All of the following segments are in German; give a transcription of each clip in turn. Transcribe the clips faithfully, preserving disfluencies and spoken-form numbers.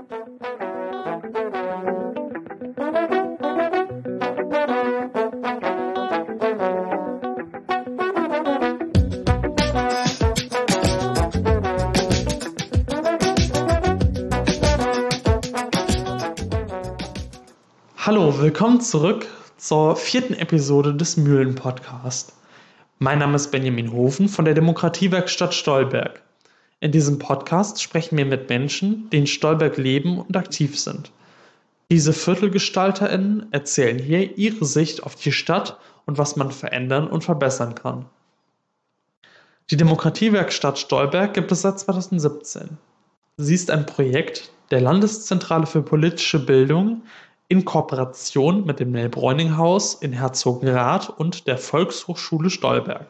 Hallo, willkommen zurück zur vierten Episode des Mühlen-Podcast. Mein Name ist Benjamin Hofen von der Demokratiewerkstatt Stolberg. In diesem Podcast sprechen wir mit Menschen, die in Stolberg leben und aktiv sind. Diese ViertelgestalterInnen erzählen hier ihre Sicht auf die Stadt und was man verändern und verbessern kann. Die Demokratiewerkstatt Stolberg gibt es seit zweitausendsiebzehn. Sie ist ein Projekt der Landeszentrale für politische Bildung in Kooperation mit dem Nell-Bräuning-Haus in Herzogenrath und der Volkshochschule Stolberg.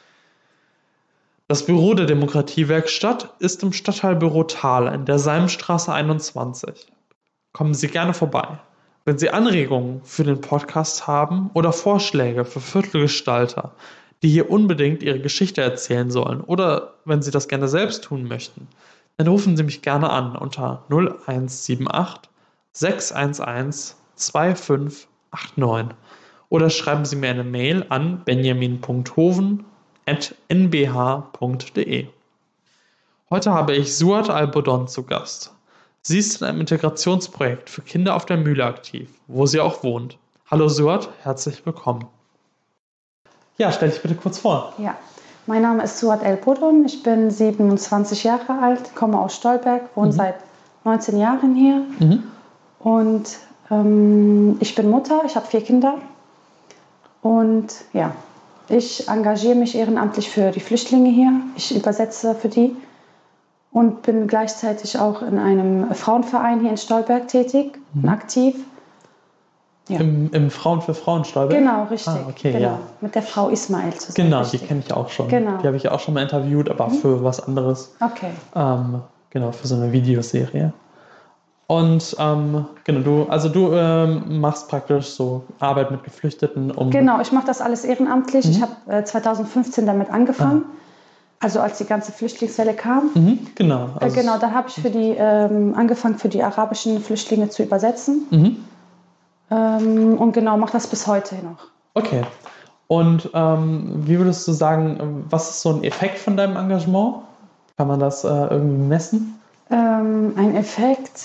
Das Büro der Demokratiewerkstatt ist im Stadtteilbüro Thal in der Salmstraße einundzwanzig. Kommen Sie gerne vorbei. Wenn Sie Anregungen für den Podcast haben oder Vorschläge für Viertelgestalter, die hier unbedingt ihre Geschichte erzählen sollen, oder wenn Sie das gerne selbst tun möchten, dann rufen Sie mich gerne an unter null eins sieben acht sechs eins eins zwei fünf acht neun oder schreiben Sie mir eine Mail an benjamin punkt hoven at n b h punkt d e. Heute habe ich Suat Al-Bodon zu Gast. Sie ist in einem Integrationsprojekt für Kinder auf der Mühle aktiv, wo sie auch wohnt. Hallo Suat, herzlich willkommen. Ja, stell dich bitte kurz vor. Ja, mein Name ist Suat Al-Bodon, ich bin siebenundzwanzig Jahre alt, komme aus Stolberg, wohne mhm. seit neunzehn Jahren hier. Mhm. Und ähm, ich bin Mutter, ich habe vier Kinder und ja, ich engagiere mich ehrenamtlich für die Flüchtlinge hier. Ich übersetze für die und bin gleichzeitig auch in einem Frauenverein hier in Stolberg tätig und aktiv. Ja. Im, Im Frauen für Frauen Stolberg? Genau, richtig. Ah, okay, genau. Ja. Mit der Frau Ismail zusammen. Genau, richtig. Die kenne ich auch schon. Genau. Die habe ich auch schon mal interviewt, aber mhm. für was anderes. Okay. Ähm, genau, für so eine Videoserie. Und ähm, genau, du, also du ähm, machst praktisch so Arbeit mit Geflüchteten. Um genau, ich mache das alles ehrenamtlich. Mhm. Ich habe äh, zweitausendfünfzehn damit angefangen, ah. also als die ganze Flüchtlingswelle kam. Mhm, genau. Also äh, genau, da habe ich für die ähm, angefangen, für die arabischen Flüchtlinge zu übersetzen. Mhm. Ähm, und genau, mache das bis heute noch. Okay. Und ähm, wie würdest du sagen, was ist so ein Effekt von deinem Engagement? Kann man das äh, irgendwie messen? Ähm, ein Effekt...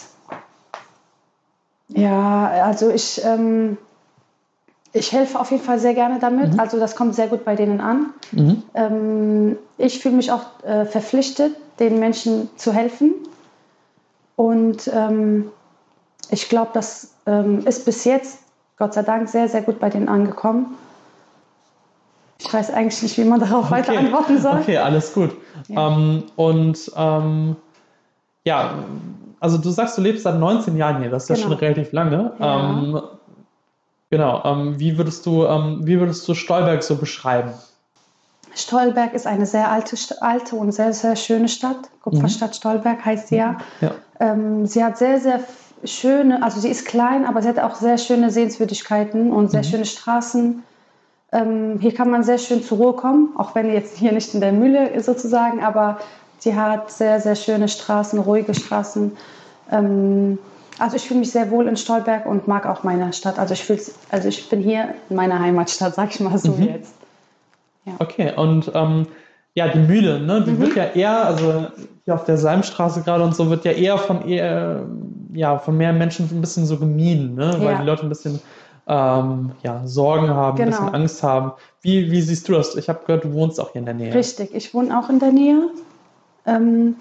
Ja, also ich, ähm, ich helfe auf jeden Fall sehr gerne damit. Mhm. Also das kommt sehr gut bei denen an. Mhm. Ähm, ich fühle mich auch äh, verpflichtet, den Menschen zu helfen. Und ähm, ich glaube, das ähm, ist bis jetzt, Gott sei Dank, sehr, sehr gut bei denen angekommen. Ich weiß eigentlich nicht, wie man darauf okay. weiter antworten soll. Okay, alles gut. Ja. Ähm, und ähm, ja... Also du sagst, du lebst seit neunzehn Jahren hier, das ist genau. ja schon relativ lange. Ja. Ähm, genau, ähm, wie, würdest du, ähm, wie würdest du Stolberg so beschreiben? Stolberg ist eine sehr alte, alte und sehr, sehr schöne Stadt. Kupferstadt mhm. Stolberg heißt sie ja. ja. Ähm, sie hat sehr, sehr schöne, also sie ist klein, aber sie hat auch sehr schöne Sehenswürdigkeiten und sehr mhm. schöne Straßen. Ähm, hier kann man sehr schön zur Ruhe kommen, auch wenn jetzt hier nicht in der Mühle ist sozusagen, aber sie hat sehr, sehr schöne Straßen, ruhige Straßen. Ähm, also ich fühle mich sehr wohl in Stolberg und mag auch meine Stadt. Also ich, fühl, also ich bin hier in meiner Heimatstadt, sag ich mal so mhm. jetzt. Ja. Okay, und ähm, ja, die Mühle, ne, die mhm. wird ja eher, also hier auf der Salmstraße gerade und so, wird ja eher von, eher, ja, von mehr Menschen ein bisschen so gemieden, ne, weil ja. die Leute ein bisschen ähm, ja, Sorgen haben, genau. ein bisschen Angst haben. Wie, wie siehst du das? Ich habe gehört, du wohnst auch hier in der Nähe. Richtig, ich wohne auch in der Nähe. Ähm,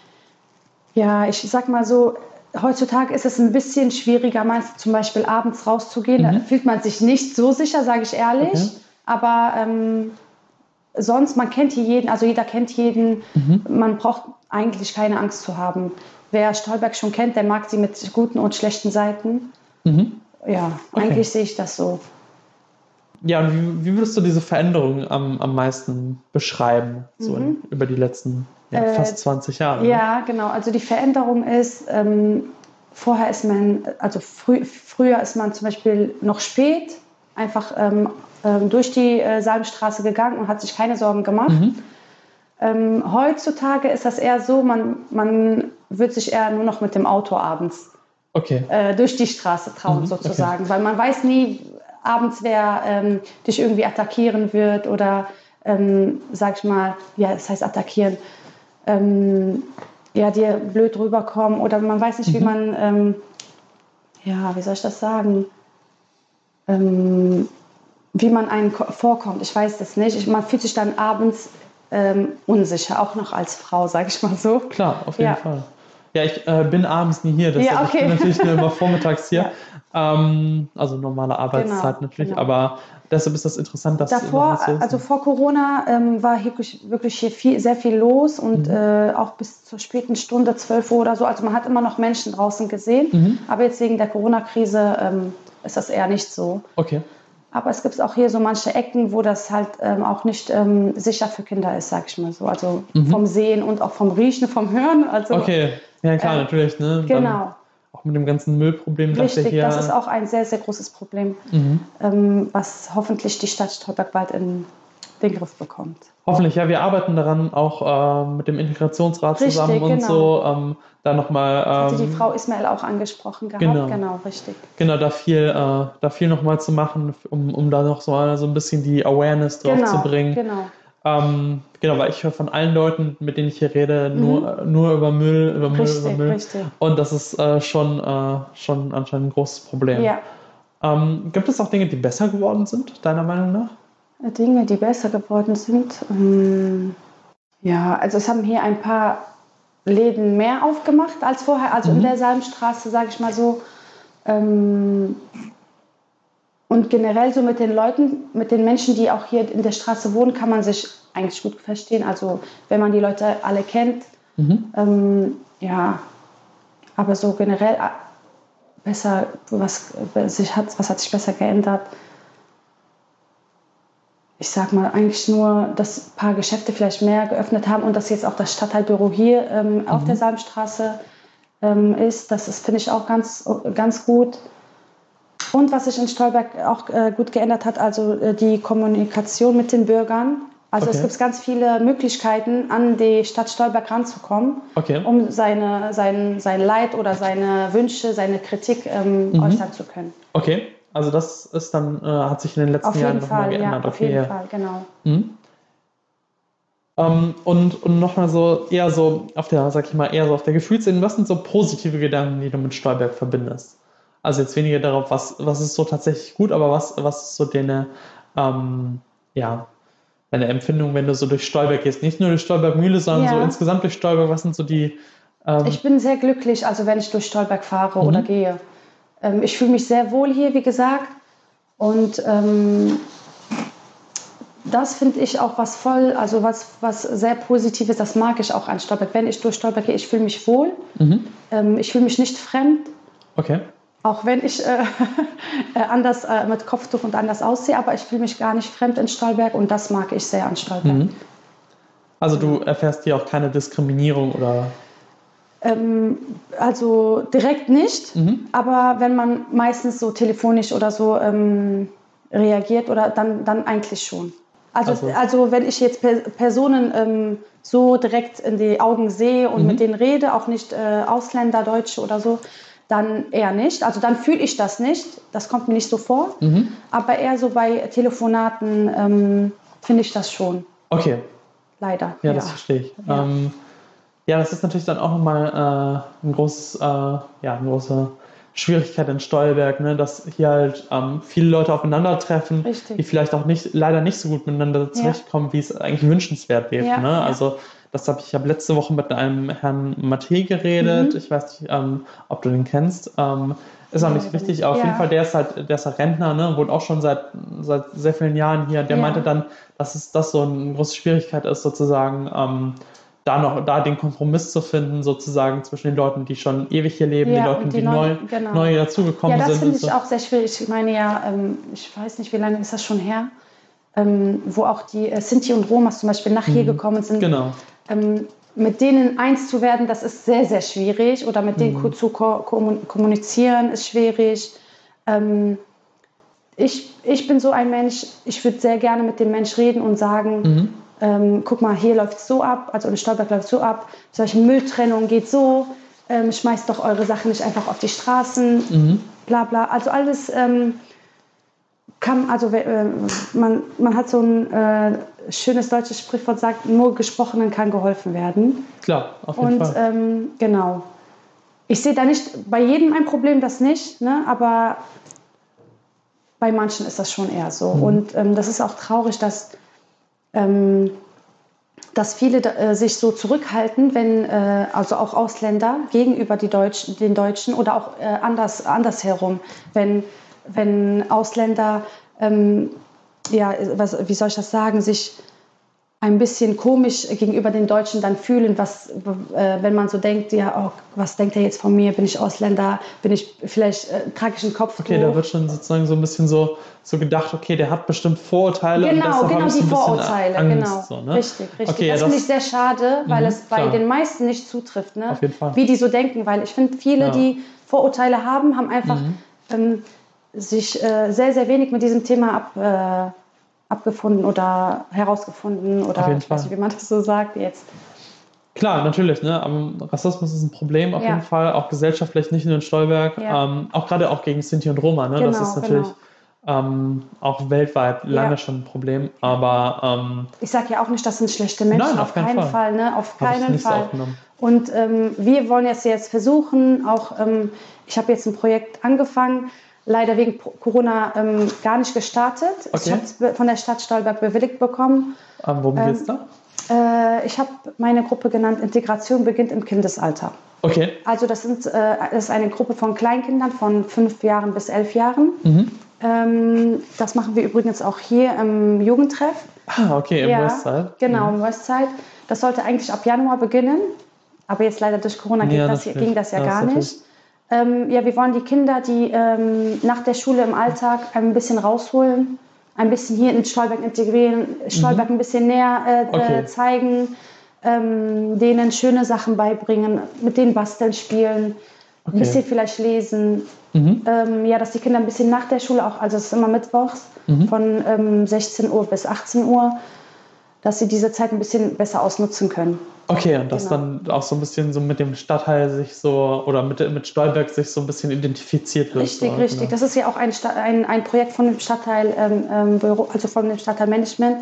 ja, ich sag mal so, heutzutage ist es ein bisschen schwieriger, mal zum Beispiel abends rauszugehen. Mhm. Da fühlt man sich nicht so sicher, sage ich ehrlich. Okay. Aber ähm, sonst, man kennt hier jeden, also jeder kennt jeden. Mhm. Man braucht eigentlich keine Angst zu haben. Wer Stolberg schon kennt, der mag sie mit guten und schlechten Seiten. Mhm. Ja, okay. Eigentlich sehe ich das so. Ja, und wie, wie würdest du diese Veränderung am, am meisten beschreiben, so mhm. in, über die letzten ja, äh, fast zwanzig Jahre? Ja, ne? Genau. Also die Veränderung ist, ähm, vorher ist man, also frü- früher ist man zum Beispiel noch spät einfach ähm, ähm, durch die äh, Salmstraße gegangen und hat sich keine Sorgen gemacht. Mhm. Ähm, heutzutage ist das eher so, man, man würde sich eher nur noch mit dem Auto abends okay. äh, durch die Straße trauen, mhm, sozusagen. Okay. Weil man weiß nie abends, wer ähm, dich irgendwie attackieren wird oder, ähm, sag ich mal, ja, das heißt attackieren, ähm, ja, dir blöd rüberkommen oder man weiß nicht, mhm. wie man, ähm, ja, wie soll ich das sagen, ähm, wie man einem vorkommt. Ich weiß das nicht. Ich, man fühlt sich dann abends ähm, unsicher, auch noch als Frau, sage ich mal so. Klar, auf jeden ja. Fall. Ja, ich äh, bin abends nie hier, ja, okay. Ich bin natürlich nur immer vormittags hier. Ja. Ähm, also normale Arbeitszeit genau, natürlich, genau. aber deshalb ist das interessant, dass davor, so also vor Corona ähm, war wirklich, wirklich hier viel, sehr viel los und mhm. äh, auch bis zur späten Stunde, zwölf Uhr oder so. Also man hat immer noch Menschen draußen gesehen, mhm. aber jetzt wegen der Corona-Krise ähm, ist das eher nicht so. Okay. Aber es gibt auch hier so manche Ecken, wo das halt ähm, auch nicht ähm, sicher für Kinder ist, sag ich mal so. Also mhm. vom Sehen und auch vom Riechen, vom Hören. Also, okay, ja klar, äh, natürlich. Ne? Genau. Dann auch mit dem ganzen Müllproblem. Richtig, hier, das ist auch ein sehr, sehr großes Problem, mhm. ähm, was hoffentlich die Stadt Stolberg bald in den Griff bekommt. Hoffentlich, ja. Wir arbeiten daran, auch äh, mit dem Integrationsrat richtig, zusammen und genau. so. Ähm, da nochmal. Ähm, hatte die Frau Ismail auch angesprochen gehabt. Genau, genau richtig. Genau, da viel, äh, da viel nochmal zu machen, um, um da noch so, so ein bisschen die Awareness drauf genau, zu bringen. Genau. Ähm, genau, weil ich höre von allen Leuten, mit denen ich hier rede, mhm. nur, nur über Müll, über Müll, richtig, über Müll. Richtig. Und das ist äh, schon, äh, schon anscheinend ein großes Problem. Ja. Ähm, gibt es auch Dinge, die besser geworden sind, deiner Meinung nach? Dinge, die besser geworden sind? Ähm, ja, also es haben hier ein paar Läden mehr aufgemacht als vorher, also mhm. in der Salmstraße, sage ich mal so. Ähm, und generell so mit den Leuten, mit den Menschen, die auch hier in der Straße wohnen, kann man sich eigentlich gut verstehen. Also wenn man die Leute alle kennt, mhm. ähm, ja, aber so generell besser, was, sich hat, was hat sich besser geändert? Ich sag mal eigentlich nur, dass ein paar Geschäfte vielleicht mehr geöffnet haben und dass jetzt auch das Stadtteilbüro hier ähm, mhm. auf der Salmstraße ähm, ist. Das ist, finde ich, auch ganz, ganz gut. Und was sich in Stolberg auch äh, gut geändert hat, also äh, die Kommunikation mit den Bürgern. Also okay. es gibt ganz viele Möglichkeiten, an die Stadt Stolberg ranzukommen, okay. um seine, sein, sein Leid oder seine Wünsche, seine Kritik ähm, mhm. äußern zu können. Okay. Also das ist dann, äh, hat sich in den letzten auf Jahren nochmal geändert. Ja, auf okay, jeden ja. Fall, genau. Mhm. Ähm, und und nochmal so eher so auf der, sag ich mal, eher so auf der Gefühlsebene, was sind so positive Gedanken, die du mit Stolberg verbindest? Also jetzt weniger darauf, was, was ist so tatsächlich gut, aber was, was ist so deine, ähm, ja, deine Empfindung, wenn du so durch Stolberg gehst? Nicht nur durch Stolberg-Mühle, sondern ja. so insgesamt durch Stolberg, was sind so die... Ähm ich bin sehr glücklich, also wenn ich durch Stolberg fahre mhm. oder gehe. Ich fühle mich sehr wohl hier, wie gesagt. Und ähm, das finde ich auch was voll, also was, was sehr Positives, das mag ich auch an Stolberg. Wenn ich durch Stolberg gehe, ich fühle mich wohl. Mhm. Ähm, ich fühle mich nicht fremd. Okay. Auch wenn ich äh, anders äh, mit Kopftuch und anders aussehe, aber ich fühle mich gar nicht fremd in Stolberg und das mag ich sehr an Stolberg. Mhm. Also du erfährst hier auch keine Diskriminierung oder... Ähm, also direkt nicht, mhm. aber wenn man meistens so telefonisch oder so ähm, reagiert, oder dann, dann eigentlich schon. Also, also. also wenn ich jetzt per- Personen ähm, so direkt in die Augen sehe und mhm. mit denen rede, auch nicht äh, Ausländer, Deutsche oder so, dann eher nicht. Also dann fühle ich das nicht, das kommt mir nicht so vor, mhm. aber eher so bei Telefonaten ähm, finde ich das schon. Okay. Leider. Ja, ja. das verstehe ich. Ja. Ähm, Ja, das ist natürlich dann auch nochmal äh, ein großes, äh, ja, eine große Schwierigkeit in Stolberg, ne? Dass hier halt ähm, viele Leute aufeinandertreffen, Richtig. die vielleicht auch nicht, leider nicht so gut miteinander zurechtkommen, ja. wie es eigentlich wünschenswert wäre. Ja, ne? ja. Also das habe ich, ich habe letzte Woche mit einem Herrn Matte geredet. Mhm. Ich weiß nicht, ähm, ob du den kennst. Ähm, ist auch nicht wichtig, aber auf ja. jeden Fall, der ist halt, der ist halt Rentner, ne? Wohnt auch schon seit, seit sehr vielen Jahren hier. Der ja. meinte dann, dass es das so eine große Schwierigkeit ist, sozusagen, ähm, da noch da den Kompromiss zu finden, sozusagen zwischen den Leuten, die schon ewig hier leben, ja, den Leuten, die, die neu, genau. neu dazugekommen sind. Ja, das finde ich so. auch sehr schwierig. Ich meine ja, ähm, ich weiß nicht, wie lange ist das schon her, ähm, wo auch die äh, Sinti und Romas zum Beispiel nach mhm. hier gekommen sind. Genau. Ähm, mit denen eins zu werden, das ist sehr, sehr schwierig. Oder mit denen mhm. zu ko- kommunizieren ist schwierig. Ähm, ich, ich bin so ein Mensch, ich würde sehr gerne mit dem Mensch reden und sagen, mhm. Ähm, guck mal, hier läuft es so ab, also in Stolberg läuft es so ab, solche Mülltrennung geht so, ähm, schmeißt doch eure Sachen nicht einfach auf die Straßen, Mhm. bla bla. Also alles ähm, kann, also äh, man, man hat so ein äh, schönes deutsches Sprichwort, sagt, nur Gesprochenen kann geholfen werden. Klar, auf jeden Und Fall. ähm, genau. Ich sehe da nicht bei jedem ein Problem, das nicht, ne? Aber bei manchen ist das schon eher so. Mhm. Und ähm, das ist auch traurig, dass, ähm, dass viele äh, sich so zurückhalten, wenn, äh, also auch Ausländer gegenüber die Deutschen, den Deutschen oder auch äh, anders, andersherum, wenn, wenn Ausländer, ähm, ja, was, wie soll ich das sagen, sich ein bisschen komisch gegenüber den Deutschen dann fühlen, was, äh, wenn man so denkt, ja, oh, was denkt er jetzt von mir? Bin ich Ausländer? Bin ich vielleicht, äh, trage ich ein Kopftuch? Okay, da wird schon sozusagen so ein bisschen so, so gedacht, okay, der hat bestimmt Vorurteile. Genau, und deshalb genau habe ich die so ein bisschen Vorurteile, Angst, genau. so, ne? Richtig, richtig. Okay, das ja, finde das- ich sehr schade, weil Mhm, es bei klar. den meisten nicht zutrifft, ne? Auf jeden Fall. Wie die so denken, weil ich finde, viele, Ja. die Vorurteile haben, haben einfach Mhm. ähm, sich äh, sehr, sehr wenig mit diesem Thema ab, äh, abgefunden oder herausgefunden oder Auf jeden ich weiß Fall. nicht, wie man das so sagt jetzt. Klar, natürlich, ne? Aber Rassismus ist ein Problem auf Ja. jeden Fall, auch gesellschaftlich, nicht nur in Stolberg, Ja. ähm, auch gerade auch gegen Sinti und Roma, ne? Das Genau, ist natürlich genau. ähm, auch weltweit lange Ja. schon ein Problem, aber ähm, Ich sage ja auch nicht, das sind schlechte Menschen, Nein, auf, auf keinen keinen Fall. Fall, ne? Auf Hab ich keinen nicht so Fall. aufgenommen. Und ähm, wir wollen jetzt jetzt versuchen, auch, ähm, ich habe jetzt ein Projekt angefangen, leider wegen Pro- Corona ähm, gar nicht gestartet. Ich Okay. habe es von der Stadt Stolberg bewilligt bekommen. ähm, worum Ähm, geht's da? Äh, ich habe meine Gruppe genannt, Integration beginnt im Kindesalter. Okay. Also das, sind, äh, das ist eine Gruppe von Kleinkindern von fünf Jahren bis elf Jahren. Mhm. Ähm, das machen wir übrigens auch hier im Jugendtreff. Ah, okay, im Ja, Westside. genau, Mhm. im Westside. Das sollte eigentlich ab Januar beginnen, aber jetzt leider durch Corona Ja, ging, das, natürlich. ging das ja Ja, gar ist nicht. Ähm, ja, wir wollen die Kinder, die ähm, nach der Schule im Alltag ein bisschen rausholen, ein bisschen hier in Stolberg integrieren, Stolberg ein bisschen näher äh, Okay. äh, zeigen, ähm, denen schöne Sachen beibringen, mit denen basteln, spielen, Okay. ein bisschen vielleicht lesen. Mhm. Ähm, ja, dass die Kinder ein bisschen nach der Schule auch, also es ist immer mittwochs, Mhm. von ähm, sechzehn Uhr bis achtzehn Uhr, dass sie diese Zeit ein bisschen besser ausnutzen können. Okay, und das Genau. dann auch so ein bisschen so mit dem Stadtteil sich so, oder mit, mit Stolberg sich so ein bisschen identifiziert wird. Richtig, so, richtig. Genau. Das ist ja auch ein, Sta- ein, ein Projekt von dem Stadtteil ähm, ähm, Büro, also von dem Stadtteilmanagement.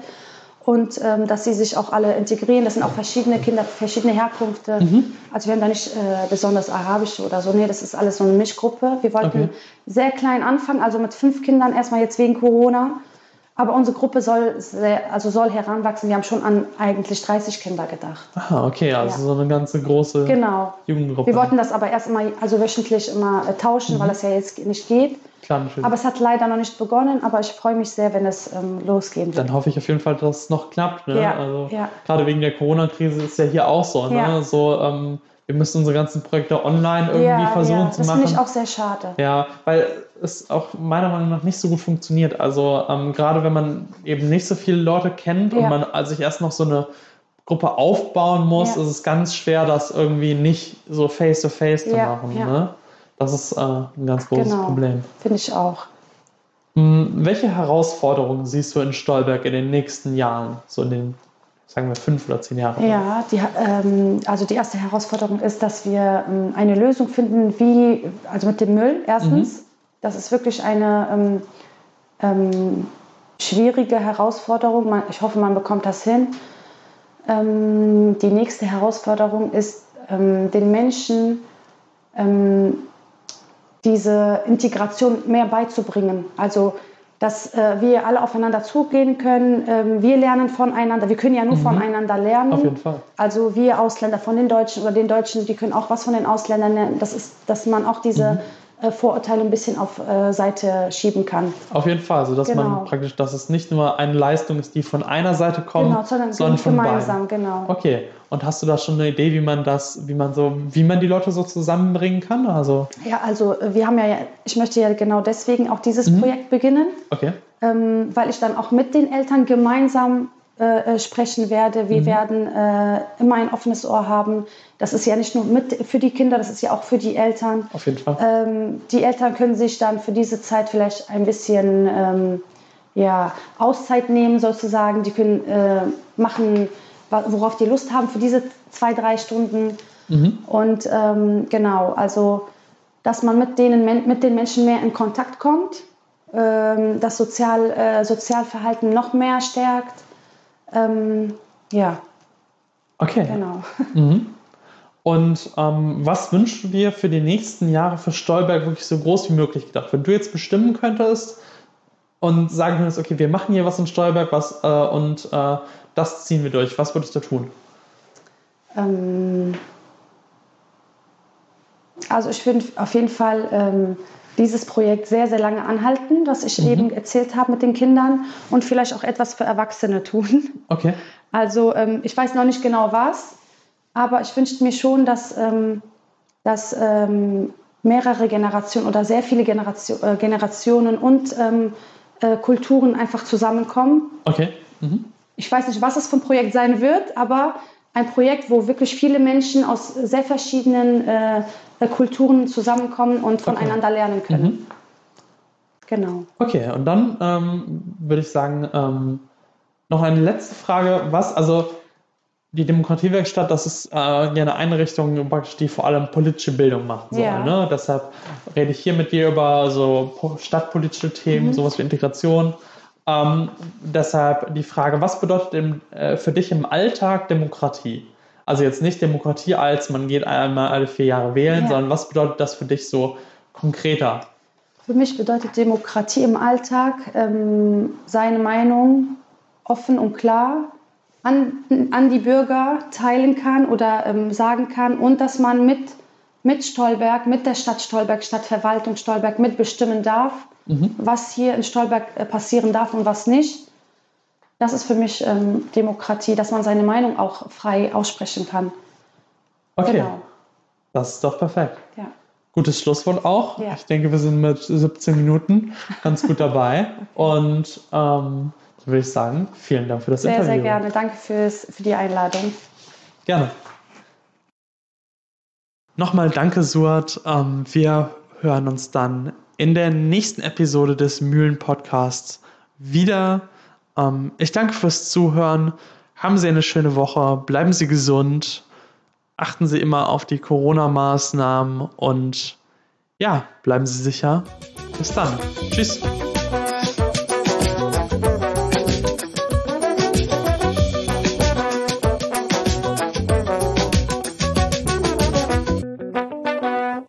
Und ähm, dass sie sich auch alle integrieren. Das sind auch verschiedene Kinder, verschiedene Herkünfte. Mhm. Also wir haben da nicht äh, besonders arabische oder so. Nee, das ist alles so eine Mischgruppe. Wir wollten Okay. sehr klein anfangen, also mit fünf Kindern erstmal jetzt wegen Corona. Aber unsere Gruppe soll, sehr, also soll heranwachsen. Wir haben schon an eigentlich dreißig Kinder gedacht. Ah, okay, also Ja. so eine ganze große Genau. Jugendgruppe. Wir wollten das aber erst immer, also wöchentlich immer äh, tauschen, Mhm. weil das ja jetzt nicht geht. Klar, natürlich. Aber es hat leider noch nicht begonnen, aber ich freue mich sehr, wenn es ähm, losgehen wird. Dann hoffe ich auf jeden Fall, dass es noch klappt. Ne? Ja, Also, ja. Gerade wegen der Corona-Krise ist ja hier auch so. Ne? Ja. so ähm, wir müssen unsere ganzen Projekte online irgendwie ja, versuchen ja, zu das machen. finde ich auch sehr schade. Ja, weil es auch meiner Meinung nach nicht so gut funktioniert. Also ähm, gerade wenn man eben nicht so viele Leute kennt und Ja. man also sich erst noch so eine Gruppe aufbauen muss, Ja. ist es ganz schwer, das irgendwie nicht so face-to-face zu Ja, machen. ja. Ne? Das ist äh, ein ganz großes Genau, Problem. finde ich auch. Hm, welche Herausforderungen siehst du in Stolberg in den nächsten Jahren? So in den, sagen wir, fünf oder zehn Jahren? Ja, die, ähm, also die erste Herausforderung ist, dass wir ähm, eine Lösung finden, wie, also mit dem Müll erstens. Mhm. Das ist wirklich eine ähm, ähm, schwierige Herausforderung. Man, ich hoffe, man bekommt das hin. Ähm, die nächste Herausforderung ist, ähm, den Menschen ähm, diese Integration mehr beizubringen. Also, dass äh, wir alle aufeinander zugehen können. Ähm, wir lernen voneinander. Wir können ja nur Mhm. voneinander lernen. Auf jeden Fall. Also wir Ausländer von den Deutschen oder den Deutschen, die können auch was von den Ausländern lernen. Das ist, dass man auch diese Mhm. äh, Vorurteile ein bisschen auf äh, Seite schieben kann. Auf jeden Fall, also dass Genau. man praktisch, dass es nicht nur eine Leistung ist, die von einer Seite kommt, Genau, sondern, sondern von gemeinsam, beiden. genau. Okay, und hast du da schon eine Idee, wie man das, wie man so, wie man die Leute so zusammenbringen kann? Also, Ja, also äh, wir haben ja, ich möchte ja genau deswegen auch dieses Mhm. Projekt beginnen, okay. ähm, weil ich dann auch mit den Eltern gemeinsam äh, äh, sprechen werde. Wir Mhm. werden äh, immer ein offenes Ohr haben. Das ist ja nicht nur mit für die Kinder, das ist ja auch für die Eltern. Auf jeden Fall. Ähm, die Eltern können sich dann für diese Zeit vielleicht ein bisschen ähm, ja, Auszeit nehmen sozusagen. Die können äh, machen, wa- worauf die Lust haben für diese zwei, drei Stunden. Mhm. Und ähm, genau, also dass man mit, denen, mit den Menschen mehr in Kontakt kommt, ähm, das Sozial, äh, Sozialverhalten noch mehr stärkt. Ähm, ja. Okay. Genau. Mhm. Und ähm, was wünschst du dir für die nächsten Jahre für Stolberg wirklich so groß wie möglich gedacht? Wenn du jetzt bestimmen könntest und sagen könntest, okay, wir machen hier was in Stolberg was, äh, und äh, das ziehen wir durch, was würdest du tun? Ähm, also ich finde auf jeden Fall ähm, dieses Projekt sehr, sehr lange anhalten, was ich mhm. eben erzählt habe mit den Kindern und vielleicht auch etwas für Erwachsene tun. Okay. Also ähm, ich weiß noch nicht genau was, aber ich wünschte mir schon, dass, ähm, dass ähm, mehrere Generationen oder sehr viele Generation, äh, Generationen und ähm, äh, Kulturen einfach zusammenkommen. Okay. Mhm. Ich weiß nicht, was es für ein Projekt sein wird, aber ein Projekt, wo wirklich viele Menschen aus sehr verschiedenen äh, Kulturen zusammenkommen und voneinander okay. lernen können. Mhm. Genau. Okay, und dann ähm, würde ich sagen, ähm, noch eine letzte Frage. Was, also die Demokratiewerkstatt, das ist äh, ja eine Einrichtung, die vor allem politische Bildung machen soll. Ja. Ne? Deshalb rede ich hier mit dir über so stadtpolitische Themen, mhm. sowas wie Integration. Ähm, deshalb die Frage, was bedeutet im, äh, für dich im Alltag Demokratie? Also jetzt nicht Demokratie als, man geht einmal alle vier Jahre wählen, ja. sondern was bedeutet das für dich so konkreter? Für mich bedeutet Demokratie im Alltag, ähm, seine Meinung offen und klar an, an die Bürger teilen kann oder ähm, sagen kann und dass man mit, mit Stolberg, mit der Stadt Stolberg, Stadtverwaltung Stolberg mitbestimmen darf, mhm. was hier in Stolberg äh, passieren darf und was nicht. Das ist für mich ähm, Demokratie, dass man seine Meinung auch frei aussprechen kann. Okay, genau. Das ist doch perfekt. Ja. Gutes Schlusswort auch. Ja. Ich denke, wir sind mit siebzehn Minuten ganz gut dabei. Okay. Und ähm, so würde ich sagen, vielen Dank für das sehr, Interview. Sehr, sehr gerne. Danke fürs, für die Einladung. Gerne. Nochmal danke, Suat. Ähm, wir hören uns dann in der nächsten Episode des Mühlen-Podcasts wieder. Ähm, ich danke fürs Zuhören. Haben Sie eine schöne Woche. Bleiben Sie gesund. Achten Sie immer auf die Corona-Maßnahmen und ja, bleiben Sie sicher. Bis dann. Tschüss.